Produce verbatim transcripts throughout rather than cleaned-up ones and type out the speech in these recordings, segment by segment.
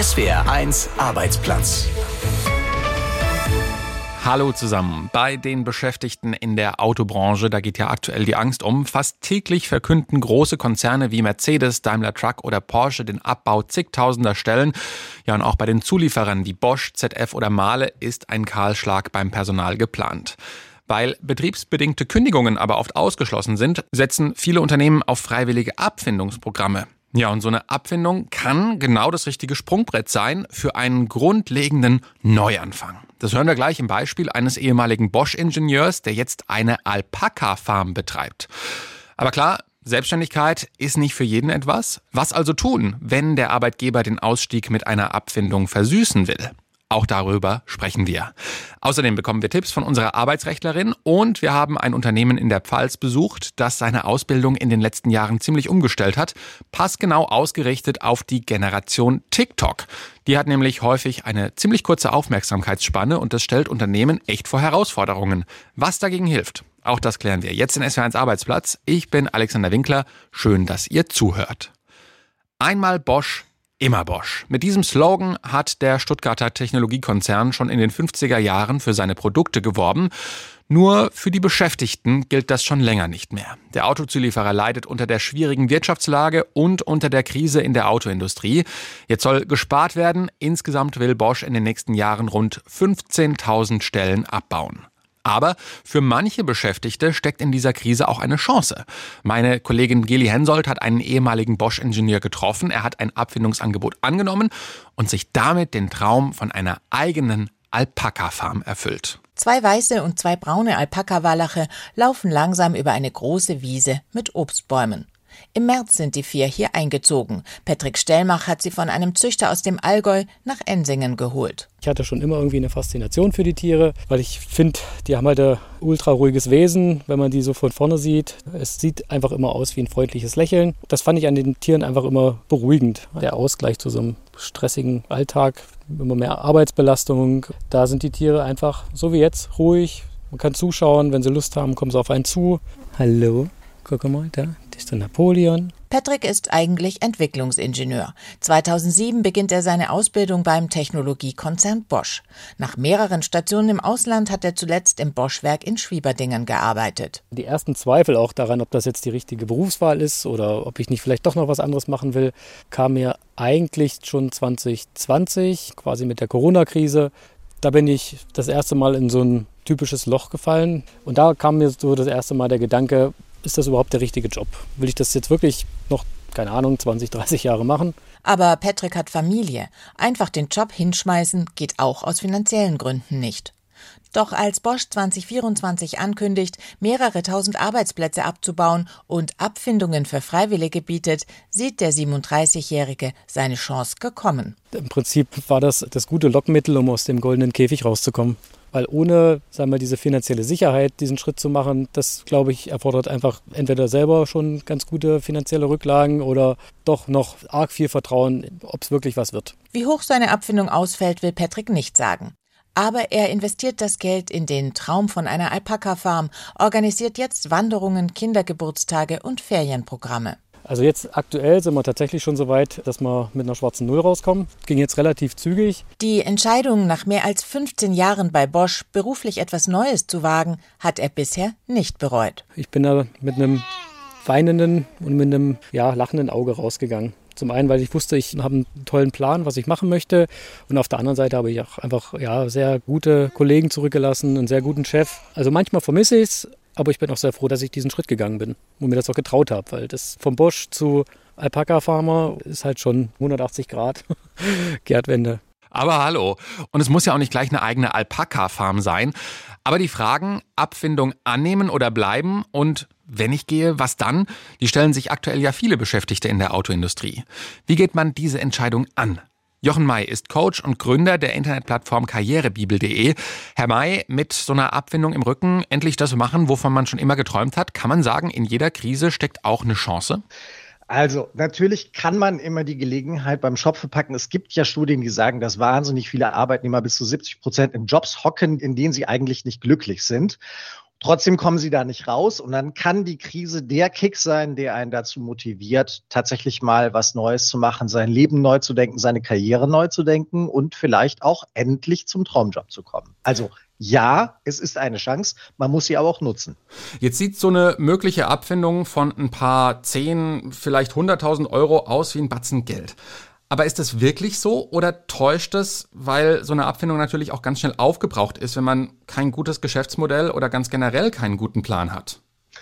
S W R eins Arbeitsplatz. Hallo zusammen. Bei den Beschäftigten in der Autobranche, da geht ja aktuell die Angst um. Fast täglich verkünden große Konzerne wie Mercedes, Daimler Truck oder Porsche den Abbau zigtausender Stellen. Ja, und auch bei den Zulieferern wie Bosch, Z F oder Mahle ist ein Kahlschlag beim Personal geplant. Weil betriebsbedingte Kündigungen aber oft ausgeschlossen sind, setzen viele Unternehmen auf freiwillige Abfindungsprogramme. Ja, und so eine Abfindung kann genau das richtige Sprungbrett sein für einen grundlegenden Neuanfang. Das hören wir gleich im Beispiel eines ehemaligen Bosch-Ingenieurs, der jetzt eine Alpaka-Farm betreibt. Aber klar, Selbstständigkeit ist nicht für jeden etwas. Was also tun, wenn der Arbeitgeber den Ausstieg mit einer Abfindung versüßen will? Auch darüber sprechen wir. Außerdem bekommen wir Tipps von unserer Arbeitsrechtlerin und wir haben ein Unternehmen in der Pfalz besucht, das seine Ausbildung in den letzten Jahren ziemlich umgestellt hat, passgenau ausgerichtet auf die Generation TikTok. Die hat nämlich häufig eine ziemlich kurze Aufmerksamkeitsspanne und das stellt Unternehmen echt vor Herausforderungen. Was dagegen hilft, auch das klären wir jetzt in S W R eins Arbeitsplatz. Ich bin Alexander Winkler. Schön, dass ihr zuhört. Einmal Bosch, immer Bosch. Mit diesem Slogan hat der Stuttgarter Technologiekonzern schon in den fünfziger Jahren für seine Produkte geworben. Nur für die Beschäftigten gilt das schon länger nicht mehr. Der Autozulieferer leidet unter der schwierigen Wirtschaftslage und unter der Krise in der Autoindustrie. Jetzt soll gespart werden. Insgesamt will Bosch in den nächsten Jahren rund fünfzehntausend Stellen abbauen. Aber für manche Beschäftigte steckt in dieser Krise auch eine Chance. Meine Kollegin Geli Hensoldt hat einen ehemaligen Bosch-Ingenieur getroffen. Er hat ein Abfindungsangebot angenommen und sich damit den Traum von einer eigenen Alpaka-Farm erfüllt. Zwei weiße und zwei braune Alpaka-Wallache laufen langsam über eine große Wiese mit Obstbäumen. Im März sind die vier hier eingezogen. Patrick Stellmach hat sie von einem Züchter aus dem Allgäu nach Ensingen geholt. Ich hatte schon immer irgendwie eine Faszination für die Tiere, weil ich finde, die haben halt ein ultra ruhiges Wesen, wenn man die so von vorne sieht. Es sieht einfach immer aus wie ein freundliches Lächeln. Das fand ich an den Tieren einfach immer beruhigend. Der Ausgleich zu so einem stressigen Alltag, immer mehr Arbeitsbelastung. Da sind die Tiere einfach so wie jetzt ruhig. Man kann zuschauen, wenn sie Lust haben, kommen sie auf einen zu. Hallo, guck mal, da. Das ist der Napoleon. Patrick ist eigentlich Entwicklungsingenieur. zweitausendsieben beginnt er seine Ausbildung beim Technologiekonzern Bosch. Nach mehreren Stationen im Ausland hat er zuletzt im Bosch-Werk in Schwieberdingen gearbeitet. Die ersten Zweifel auch daran, ob das jetzt die richtige Berufswahl ist oder ob ich nicht vielleicht doch noch was anderes machen will, kam mir eigentlich schon zwanzig zwanzig, quasi mit der Corona-Krise. Da bin ich das erste Mal in so ein typisches Loch gefallen. Und da kam mir so das erste Mal der Gedanke, ist das überhaupt der richtige Job? Will ich das jetzt wirklich noch, keine Ahnung, zwanzig, dreißig Jahre machen? Aber Patrick hat Familie. Einfach den Job hinschmeißen geht auch aus finanziellen Gründen nicht. Doch als Bosch zwanzig vierundzwanzig ankündigt, mehrere tausend Arbeitsplätze abzubauen und Abfindungen für Freiwillige bietet, sieht der siebenunddreißigjährige seine Chance gekommen. Im Prinzip war das das gute Lockmittel, um aus dem goldenen Käfig rauszukommen. Weil ohne, sagen wir, diese finanzielle Sicherheit, diesen Schritt zu machen, das, glaube ich, erfordert einfach entweder selber schon ganz gute finanzielle Rücklagen oder doch noch arg viel Vertrauen, ob es wirklich was wird. Wie hoch seine Abfindung ausfällt, will Patrick nicht sagen. Aber er investiert das Geld in den Traum von einer Alpaka-Farm, organisiert jetzt Wanderungen, Kindergeburtstage und Ferienprogramme. Also jetzt aktuell sind wir tatsächlich schon so weit, dass wir mit einer schwarzen Null rauskommen. Ging jetzt relativ zügig. Die Entscheidung, nach mehr als fünfzehn Jahren bei Bosch beruflich etwas Neues zu wagen, hat er bisher nicht bereut. Ich bin da mit einem weinenden und mit einem ja, lachenden Auge rausgegangen. Zum einen, weil ich wusste, ich habe einen tollen Plan, was ich machen möchte. Und auf der anderen Seite habe ich auch einfach ja, sehr gute Kollegen zurückgelassen, einen sehr guten Chef. Also manchmal vermisse ich es. Aber ich bin auch sehr froh, dass ich diesen Schritt gegangen bin und mir das auch getraut habe, weil das vom Bosch zu Alpaka-Farmer ist halt schon hundertachtzig Grad Kehrtwende. Aber hallo, und es muss ja auch nicht gleich eine eigene Alpaka-Farm sein. Aber die Fragen, Abfindung annehmen oder bleiben und wenn ich gehe, was dann? Die stellen sich aktuell ja viele Beschäftigte in der Autoindustrie. Wie geht man diese Entscheidung an? Jochen May ist Coach und Gründer der Internetplattform karrierebibel punkt de. Herr May, mit so einer Abfindung im Rücken endlich das machen, wovon man schon immer geträumt hat, kann man sagen, in jeder Krise steckt auch eine Chance? Also natürlich kann man immer die Gelegenheit beim Schopfe packen. Es gibt ja Studien, die sagen, dass wahnsinnig viele Arbeitnehmer bis zu siebzig Prozent in Jobs hocken, in denen sie eigentlich nicht glücklich sind. Trotzdem kommen sie da nicht raus und dann kann die Krise der Kick sein, der einen dazu motiviert, tatsächlich mal was Neues zu machen, sein Leben neu zu denken, seine Karriere neu zu denken und vielleicht auch endlich zum Traumjob zu kommen. Also ja, es ist eine Chance, man muss sie aber auch nutzen. Jetzt sieht so eine mögliche Abfindung von ein paar zehn, vielleicht hunderttausend Euro aus wie ein Batzen Geld. Aber ist das wirklich so oder täuscht es, weil so eine Abfindung natürlich auch ganz schnell aufgebraucht ist, wenn man kein gutes Geschäftsmodell oder ganz generell keinen guten Plan hat?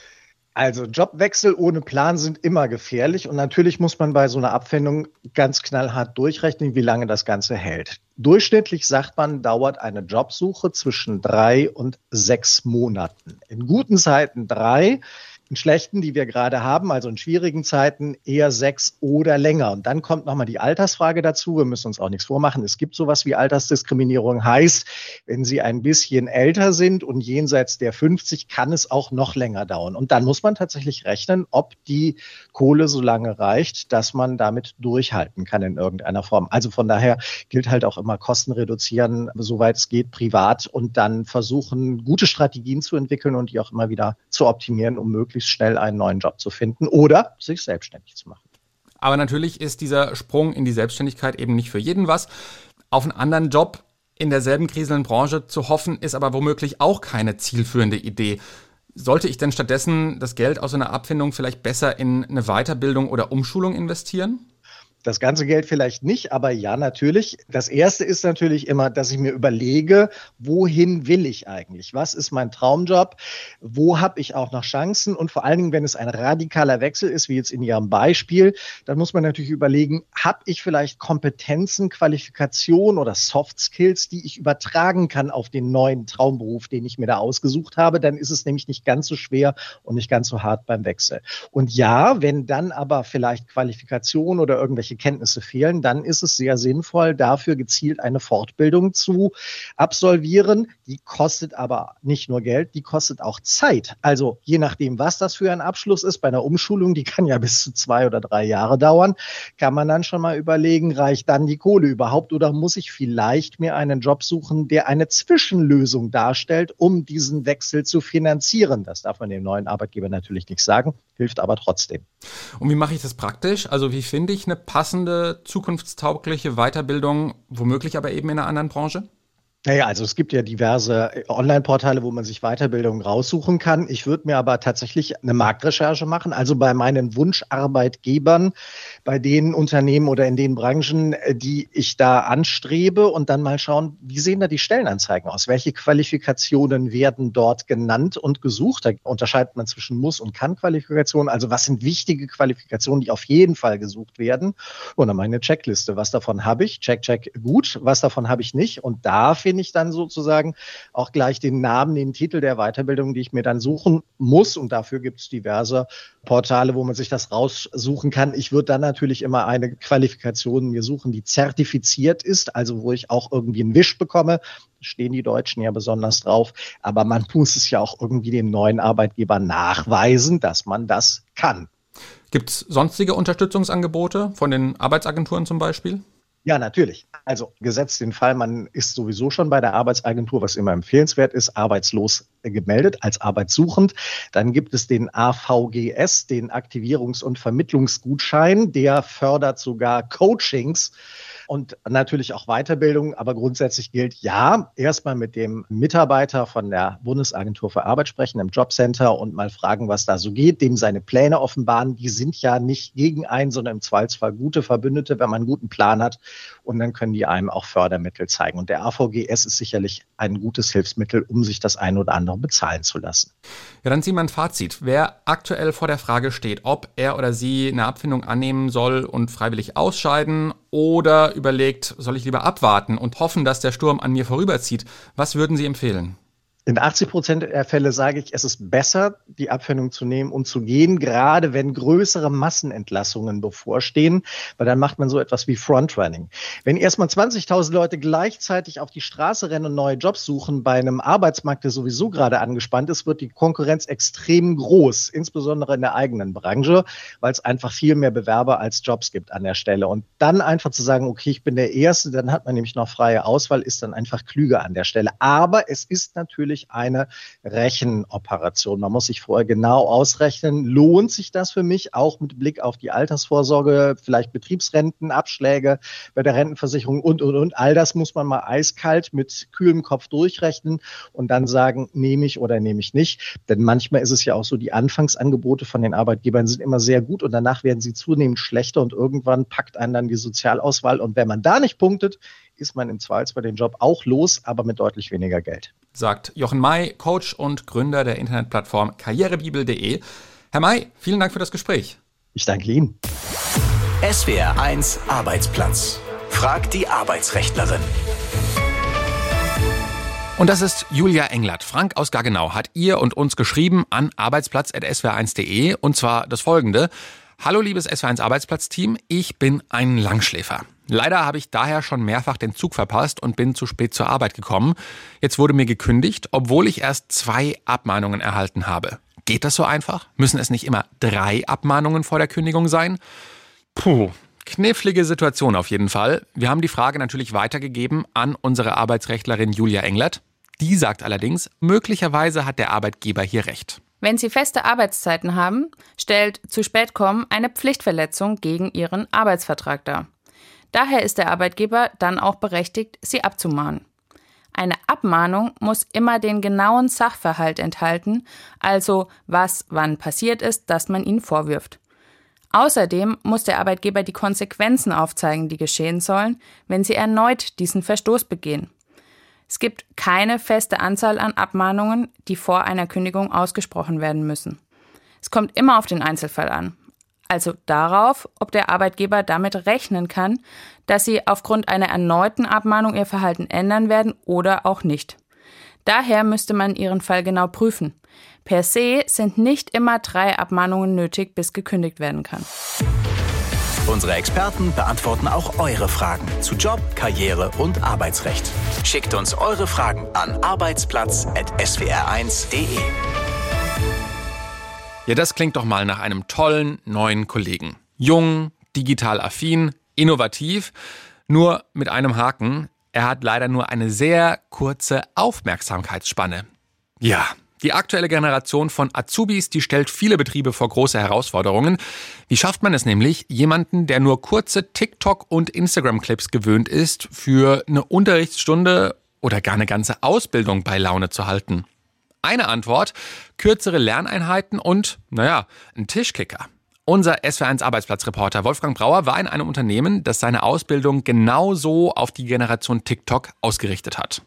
Also Jobwechsel ohne Plan sind immer gefährlich und natürlich muss man bei so einer Abfindung ganz knallhart durchrechnen, wie lange das Ganze hält. Durchschnittlich, sagt man, dauert eine Jobsuche zwischen drei und sechs Monaten. In guten Zeiten drei, in schlechten, die wir gerade haben, also in schwierigen Zeiten eher sechs oder länger. Und dann kommt nochmal die Altersfrage dazu. Wir müssen uns auch nichts vormachen. Es gibt sowas wie Altersdiskriminierung. Heißt, wenn Sie ein bisschen älter sind und jenseits der fünfzig, kann es auch noch länger dauern. Und dann muss man tatsächlich rechnen, ob die Kohle so lange reicht, dass man damit durchhalten kann in irgendeiner Form. Also von daher gilt halt auch immer Kosten reduzieren, soweit es geht, privat und dann versuchen, gute Strategien zu entwickeln und die auch immer wieder zu optimieren, um möglichst schnell einen neuen Job zu finden oder sich selbstständig zu machen. Aber natürlich ist dieser Sprung in die Selbstständigkeit eben nicht für jeden was. Auf einen anderen Job in derselben kriselnden Branche zu hoffen, ist aber womöglich auch keine zielführende Idee. Sollte ich denn stattdessen das Geld aus einer Abfindung vielleicht besser in eine Weiterbildung oder Umschulung investieren? Das ganze Geld vielleicht nicht, aber ja, natürlich. Das Erste ist natürlich immer, dass ich mir überlege, wohin will ich eigentlich? Was ist mein Traumjob? Wo habe ich auch noch Chancen? Und vor allen Dingen, wenn es ein radikaler Wechsel ist, wie jetzt in Ihrem Beispiel, dann muss man natürlich überlegen, habe ich vielleicht Kompetenzen, Qualifikationen oder Soft Skills, die ich übertragen kann auf den neuen Traumberuf, den ich mir da ausgesucht habe? Dann ist es nämlich nicht ganz so schwer und nicht ganz so hart beim Wechsel. Und ja, wenn dann aber vielleicht Qualifikationen oder irgendwelche Kenntnisse fehlen, dann ist es sehr sinnvoll, dafür gezielt eine Fortbildung zu absolvieren. Die kostet aber nicht nur Geld, die kostet auch Zeit. Also je nachdem, was das für ein Abschluss ist, bei einer Umschulung, die kann ja bis zu zwei oder drei Jahre dauern, kann man dann schon mal überlegen, reicht dann die Kohle überhaupt oder muss ich vielleicht mir einen Job suchen, der eine Zwischenlösung darstellt, um diesen Wechsel zu finanzieren. Das darf man dem neuen Arbeitgeber natürlich nicht sagen, hilft aber trotzdem. Und wie mache ich das praktisch? Also wie finde ich eine passende, zukunftstaugliche Weiterbildung, womöglich aber eben in einer anderen Branche? Naja, also es gibt ja diverse Online-Portale, wo man sich Weiterbildungen raussuchen kann. Ich würde mir aber tatsächlich eine Marktrecherche machen, also bei meinen Wunscharbeitgebern, bei den Unternehmen oder in den Branchen, die ich da anstrebe und dann mal schauen, wie sehen da die Stellenanzeigen aus? Welche Qualifikationen werden dort genannt und gesucht? Da unterscheidet man zwischen Muss- und Kann-Qualifikationen. Also was sind wichtige Qualifikationen, die auf jeden Fall gesucht werden? Und dann meine Checkliste. Was davon habe ich? Check, check, gut. Was davon habe ich nicht? Und da finde ich dann sozusagen auch gleich den Namen, den Titel der Weiterbildung, die ich mir dann suchen muss. Und dafür gibt es diverse Portale, wo man sich das raussuchen kann. Ich würde dann natürlich immer eine Qualifikation mir suchen, die zertifiziert ist, also wo ich auch irgendwie einen Wisch bekomme. Da stehen die Deutschen ja besonders drauf. Aber man muss es ja auch irgendwie dem neuen Arbeitgeber nachweisen, dass man das kann. Gibt es sonstige Unterstützungsangebote von den Arbeitsagenturen zum Beispiel? Ja, natürlich. Also gesetzt den Fall, man ist sowieso schon bei der Arbeitsagentur, was immer empfehlenswert ist, arbeitslos gemeldet als arbeitssuchend. Dann gibt es den A V G S, den Aktivierungs- und Vermittlungsgutschein. Der fördert sogar Coachings und natürlich auch Weiterbildung. Aber grundsätzlich gilt, ja, erstmal mit dem Mitarbeiter von der Bundesagentur für Arbeit sprechen im Jobcenter und mal fragen, was da so geht, dem seine Pläne offenbaren. Die sind ja nicht gegen einen, sondern im Zweifelsfall gute Verbündete, wenn man einen guten Plan hat. Und dann können die einem auch Fördermittel zeigen. Und der A V G S ist sicherlich ein gutes Hilfsmittel, um sich das eine oder andere bezahlen zu lassen. Ja, dann ziehen wir ein Fazit. Wer aktuell vor der Frage steht, ob er oder sie eine Abfindung annehmen soll und freiwillig ausscheiden oder überlegt, soll ich lieber abwarten und hoffen, dass der Sturm an mir vorüberzieht, was würden Sie empfehlen? In achtzig Prozent der Fälle sage ich, es ist besser, die Abfindung zu nehmen und zu gehen, gerade wenn größere Massenentlassungen bevorstehen, weil dann macht man so etwas wie Frontrunning. Wenn erstmal zwanzigtausend Leute gleichzeitig auf die Straße rennen und neue Jobs suchen, bei einem Arbeitsmarkt, der sowieso gerade angespannt ist, wird die Konkurrenz extrem groß, insbesondere in der eigenen Branche, weil es einfach viel mehr Bewerber als Jobs gibt an der Stelle. Und dann einfach zu sagen, okay, ich bin der Erste, dann hat man nämlich noch freie Auswahl, ist dann einfach klüger an der Stelle. Aber es ist natürlich natürlich eine Rechenoperation. Man muss sich vorher genau ausrechnen, lohnt sich das für mich, auch mit Blick auf die Altersvorsorge, vielleicht Betriebsrentenabschläge bei der Rentenversicherung und, und, und. All das muss man mal eiskalt mit kühlem Kopf durchrechnen und dann sagen, nehme ich oder nehme ich nicht. Denn manchmal ist es ja auch so, die Anfangsangebote von den Arbeitgebern sind immer sehr gut und danach werden sie zunehmend schlechter und irgendwann packt einen dann die Sozialauswahl. Und wenn man da nicht punktet, ist man im Zweifelsfall den Job auch los, aber mit deutlich weniger Geld. Sagt Jochen May, Coach und Gründer der Internetplattform karrierebibel punkt de. Herr May, vielen Dank für das Gespräch. Ich danke Ihnen. S W R eins Arbeitsplatz. Fragt die Arbeitsrechtlerin. Und das ist Julia Englert. Frank aus Gaggenau hat ihr und uns geschrieben an arbeitsplatz punkt s w r eins punkt de und zwar das folgende. Hallo liebes S W R eins Arbeitsplatzteam, ich bin ein Langschläfer. Leider habe ich daher schon mehrfach den Zug verpasst und bin zu spät zur Arbeit gekommen. Jetzt wurde mir gekündigt, obwohl ich erst zwei Abmahnungen erhalten habe. Geht das so einfach? Müssen es nicht immer drei Abmahnungen vor der Kündigung sein? Puh, knifflige Situation auf jeden Fall. Wir haben die Frage natürlich weitergegeben an unsere Arbeitsrechtlerin Julia Englert. Die sagt allerdings, möglicherweise hat der Arbeitgeber hier recht. Wenn Sie feste Arbeitszeiten haben, stellt zu spät kommen eine Pflichtverletzung gegen Ihren Arbeitsvertrag dar. Daher ist der Arbeitgeber dann auch berechtigt, Sie abzumahnen. Eine Abmahnung muss immer den genauen Sachverhalt enthalten, also was wann passiert ist, das man Ihnen vorwirft. Außerdem muss der Arbeitgeber die Konsequenzen aufzeigen, die geschehen sollen, wenn Sie erneut diesen Verstoß begehen. Es gibt keine feste Anzahl an Abmahnungen, die vor einer Kündigung ausgesprochen werden müssen. Es kommt immer auf den Einzelfall an. Also darauf, ob der Arbeitgeber damit rechnen kann, dass Sie aufgrund einer erneuten Abmahnung Ihr Verhalten ändern werden oder auch nicht. Daher müsste man Ihren Fall genau prüfen. Per se sind nicht immer drei Abmahnungen nötig, bis gekündigt werden kann. Unsere Experten beantworten auch eure Fragen zu Job, Karriere und Arbeitsrecht. Schickt uns eure Fragen an arbeitsplatz punkt s w r eins punkt de. Ja, das klingt doch mal nach einem tollen neuen Kollegen. Jung, digital affin, innovativ, nur mit einem Haken. Er hat leider nur eine sehr kurze Aufmerksamkeitsspanne. Ja, die aktuelle Generation von Azubis, die stellt viele Betriebe vor große Herausforderungen. Wie schafft man es nämlich, jemanden, der nur kurze TikTok- und Instagram-Clips gewöhnt ist, für eine Unterrichtsstunde oder gar eine ganze Ausbildung bei Laune zu halten? Eine Antwort, kürzere Lerneinheiten und, naja, ein Tischkicker. Unser S W R eins Arbeitsplatzreporter Wolfgang Brauer war in einem Unternehmen, das seine Ausbildung genauso auf die Generation TikTok ausgerichtet hat.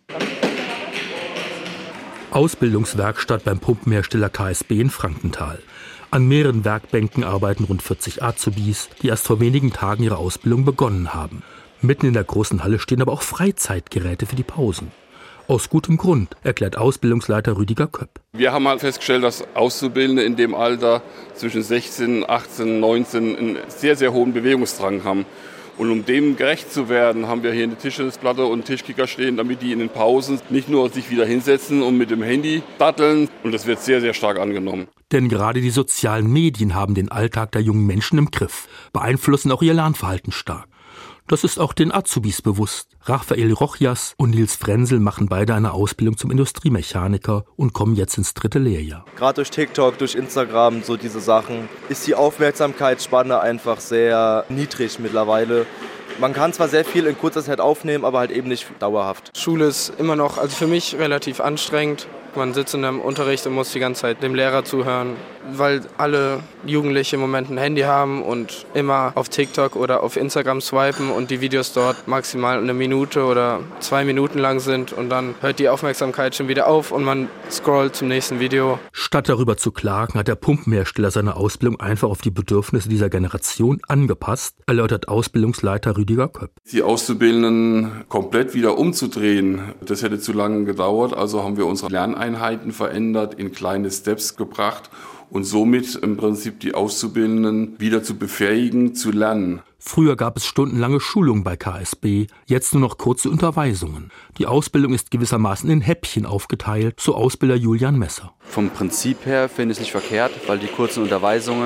Ausbildungswerkstatt beim Pumpenhersteller K S B in Frankenthal. An mehreren Werkbänken arbeiten rund vierzig Azubis, die erst vor wenigen Tagen ihre Ausbildung begonnen haben. Mitten in der großen Halle stehen aber auch Freizeitgeräte für die Pausen. Aus gutem Grund, erklärt Ausbildungsleiter Rüdiger Köpp. Wir haben halt festgestellt, dass Auszubildende in dem Alter zwischen sechzehn, achtzehn, neunzehn einen sehr, sehr hohen Bewegungsdrang haben. Und um dem gerecht zu werden, haben wir hier eine Tischtennisplatte und einen Tischkicker stehen, damit die in den Pausen nicht nur sich wieder hinsetzen und mit dem Handy datteln. Und das wird sehr, sehr stark angenommen. Denn gerade die sozialen Medien haben den Alltag der jungen Menschen im Griff, beeinflussen auch ihr Lernverhalten stark. Das ist auch den Azubis bewusst. Raphael Rochjas und Nils Frenzel machen beide eine Ausbildung zum Industriemechaniker und kommen jetzt ins dritte Lehrjahr. Gerade durch TikTok, durch Instagram, so diese Sachen, ist die Aufmerksamkeitsspanne einfach sehr niedrig mittlerweile. Man kann zwar sehr viel in kurzer Zeit aufnehmen, aber halt eben nicht dauerhaft. Schule ist immer noch, also für mich relativ anstrengend. Man sitzt in einem Unterricht und muss die ganze Zeit dem Lehrer zuhören, weil alle Jugendliche im Moment ein Handy haben und immer auf TikTok oder auf Instagram swipen und die Videos dort maximal eine Minute oder zwei Minuten lang sind und dann hört die Aufmerksamkeit schon wieder auf und man scrollt zum nächsten Video. Statt darüber zu klagen, hat der Pumpenhersteller seine Ausbildung einfach auf die Bedürfnisse dieser Generation angepasst, erläutert Ausbildungsleiter Rüdiger Köpp. Die Auszubildenden komplett wieder umzudrehen, das hätte zu lange gedauert, also haben wir unsere Lerneinheiten verändert, in kleine Steps gebracht und somit im Prinzip die Auszubildenden wieder zu befähigen, zu lernen. Früher gab es stundenlange Schulungen bei K S B, jetzt nur noch kurze Unterweisungen. Die Ausbildung ist gewissermaßen in Häppchen aufgeteilt, so Ausbilder Julian Messer. Vom Prinzip her finde ich es nicht verkehrt, weil die kurzen Unterweisungen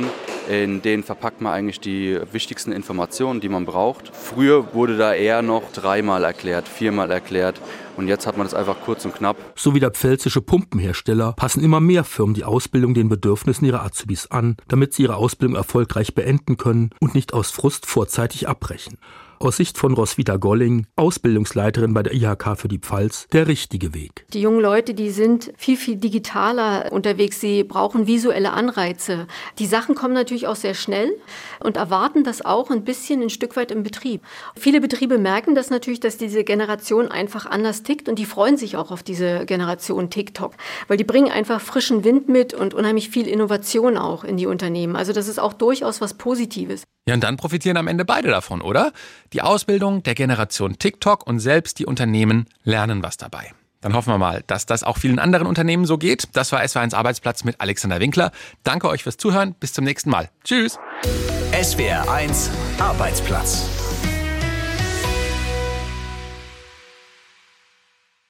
In denen verpackt man eigentlich die wichtigsten Informationen, die man braucht. Früher wurde da eher noch dreimal erklärt, viermal erklärt. Und jetzt hat man das einfach kurz und knapp. So wie der pfälzische Pumpenhersteller passen immer mehr Firmen die Ausbildung den Bedürfnissen ihrer Azubis an, damit sie ihre Ausbildung erfolgreich beenden können und nicht aus Frust vorzeitig abbrechen. Aus Sicht von Roswitha Golling, Ausbildungsleiterin bei der I H K für die Pfalz, der richtige Weg. Die jungen Leute, die sind viel, viel digitaler unterwegs. Sie brauchen visuelle Anreize. Die Sachen kommen natürlich auch sehr schnell und erwarten das auch ein bisschen ein Stück weit im Betrieb. Viele Betriebe merken das natürlich, dass diese Generation einfach anders tickt und die freuen sich auch auf diese Generation TikTok, weil die bringen einfach frischen Wind mit und unheimlich viel Innovation auch in die Unternehmen. Also das ist auch durchaus was Positives. Ja, und dann profitieren am Ende beide davon, oder? Die Ausbildung der Generation TikTok und selbst die Unternehmen lernen was dabei. Dann hoffen wir mal, dass das auch vielen anderen Unternehmen so geht. Das war S W R eins Arbeitsplatz mit Alexander Winkler. Danke euch fürs Zuhören. Bis zum nächsten Mal. Tschüss. S W R eins Arbeitsplatz.